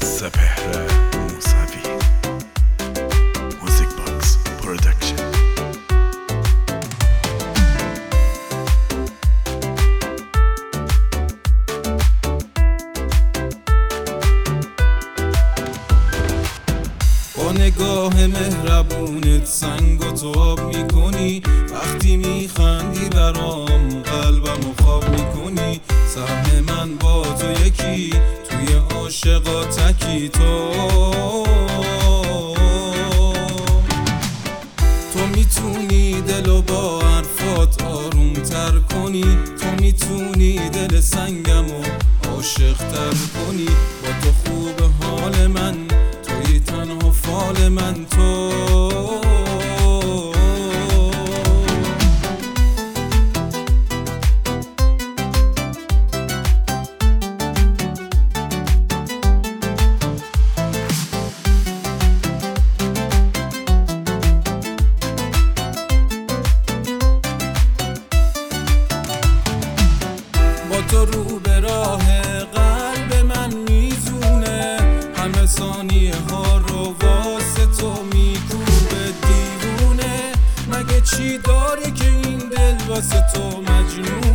سپهر موسوی موزیک باکس پرودکشن. با نگاه مهربونت سنگ و تو آب میکنی، وقتی میخندی برام قلبمو خواب میکنی. سهم من با تو یکی، توی عاشقا تکی. تو میتونی دلو با حرفات آروم تر کنی، تو میتونی دل سنگمو عاشق تر کنی. با تو خوب حال من، توی تنها فال من. تو تو رو به راه قلب من میزونه، همه ثانیه ها رو واسه تو میکوبه. دیوونه مگه چی داره که این دل واسه تو مجنونه؟